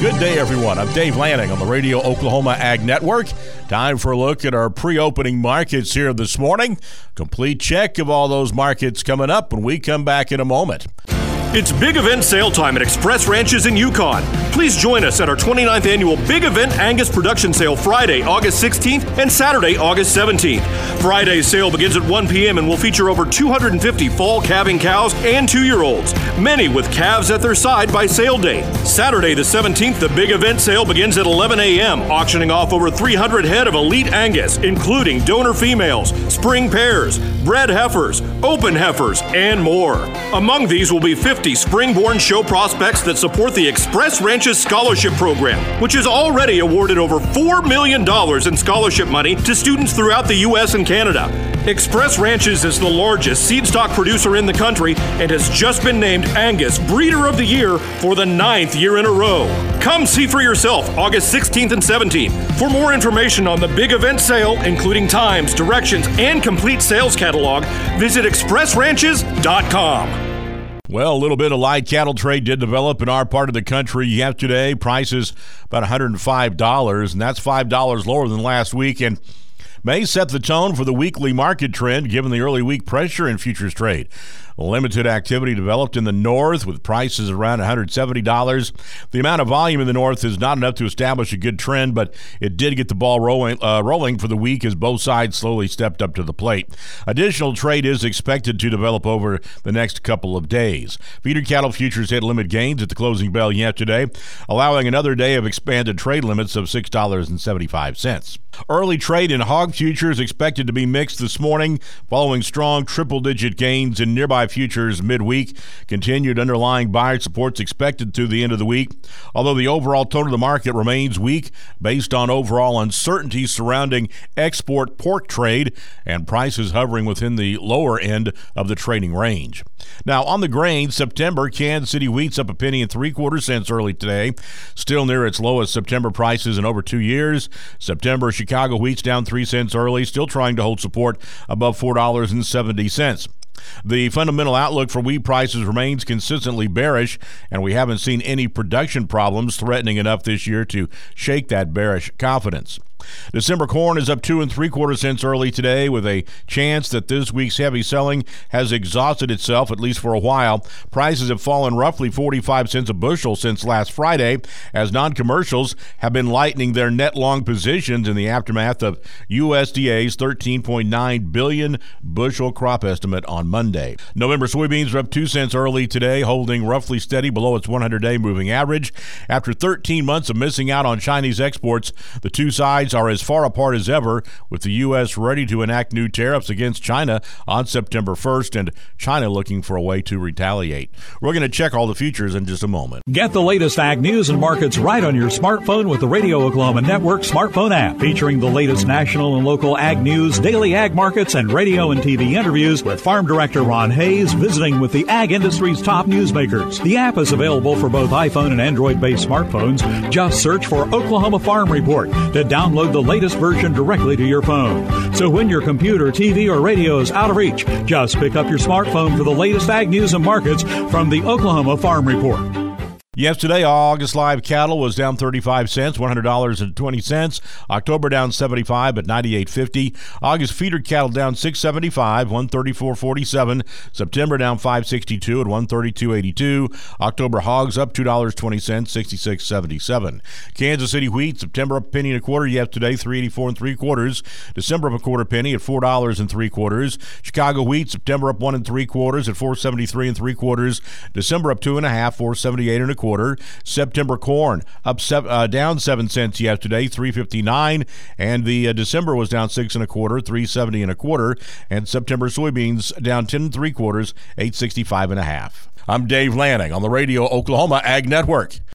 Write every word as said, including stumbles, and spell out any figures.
Good day, everyone. I'm Dave Lanning on the Radio Oklahoma Ag Network. Time for a look at our pre-opening markets here this morning. Complete check of all those markets coming up when we come back in a moment. It's big event sale time at Express Ranches in Yukon. Please join us at our twenty-ninth annual Big Event Angus Production Sale Friday, August sixteenth and Saturday, August seventeenth. Friday's sale begins at one p.m. and will feature over two hundred fifty fall calving cows and two-year-olds, many with calves at their side by sale date. Saturday the seventeenth, the Big Event Sale begins at eleven a.m., auctioning off over three hundred head of elite Angus, including donor females, spring pairs, bred heifers, open heifers, and more. Among these will be fifty spring-born show prospects that support the Express Ranches Scholarship Program, which has already awarded over four million dollars in scholarship money to students throughout the U S and Canada. Express Ranches is the largest seed stock producer in the country and has just been named Angus Breeder of the Year for the ninth year in a row. Come see for yourself August sixteenth and seventeenth. For more information on the big event sale, including times, directions, and complete sales catalog, visit express ranches dot com. Well, a little bit of light cattle trade did develop in our part of the country yesterday. Prices about one hundred five dollars, and that's five dollars lower than last week, and may set the tone for the weekly market trend given the early week pressure in futures trade. Limited activity developed in the north with prices around one hundred seventy dollars. The amount of volume in the north is not enough to establish a good trend, but it did get the ball rolling, uh, rolling for the week as both sides slowly stepped up to the plate. Additional trade is expected to develop over the next couple of days. Feeder cattle futures hit limit gains at the closing bell yesterday, allowing another day of expanded trade limits of six dollars and seventy-five cents. Early trade in hog futures expected to be mixed this morning, following strong triple-digit gains in nearby futures midweek. Continued underlying buyer supports expected through the end of the week, although the overall tone of the market remains weak based on overall uncertainty surrounding export pork trade and prices hovering within the lower end of the trading range. Now, on the grain, September Kansas City wheat's up a penny and three-quarter cents early today, still near its lowest September prices in over two years. September Chicago wheat's down three cents early, still trying to hold support above four dollars and seventy cents. The fundamental outlook for wheat prices remains consistently bearish, and we haven't seen any production problems threatening enough this year to shake that bearish confidence. December corn is up two and three quarter cents early today, with a chance that this week's heavy selling has exhausted itself, at least for a while. Prices have fallen roughly forty-five cents a bushel since last Friday, as non-commercials have been lightening their net long positions in the aftermath of U S D A's thirteen point nine billion bushel crop estimate on Monday. November soybeans are up two cents early today, holding roughly steady below its one hundred day moving average. After thirteen months of missing out on Chinese exports, the two sides are as far apart as ever, with the U S ready to enact new tariffs against China on September first, and China looking for a way to retaliate. We're going to check all the futures in just a moment. Get the latest ag news and markets right on your smartphone with the Radio Oklahoma Network smartphone app, featuring the latest national and local ag news, daily ag markets, and radio and T V interviews with Farm Director Ron Hayes visiting with the ag industry's top newsmakers. The app is available for both iPhone and Android-based smartphones. Just search for Oklahoma Farm Report to download the latest version directly to your phone. So when your computer, T V, or radio is out of reach, just pick up your smartphone for the latest ag news and markets from the Oklahoma Farm Report. Yesterday, August live cattle was down thirty-five cents, one hundred dollars and twenty cents. October down seventy-five at ninety-eight fifty. August feeder cattle down six seventy-five, one thirty-four forty-seven. September down five sixty-two at one thirty-two eighty-two. October hogs up two dollars and twenty cents, sixty-six seventy-seven. Kansas City wheat, September up a penny and a quarter yesterday, three eighty-four and three quarters. December up a quarter penny at four dollars and three quarters. Chicago wheat, September up one and three quarters at four seventy-three and three quarters. December up two and a half, four seventy-eight and a quarter. Quarter. September corn up seven, uh, down seven cents yesterday, three fifty-nine, and the uh, December was down six and a quarter, three seventy and a quarter, and September soybeans down ten and three quarters, eight sixty-five and a half. I'm Dave Lanning on the Radio Oklahoma Ag Network.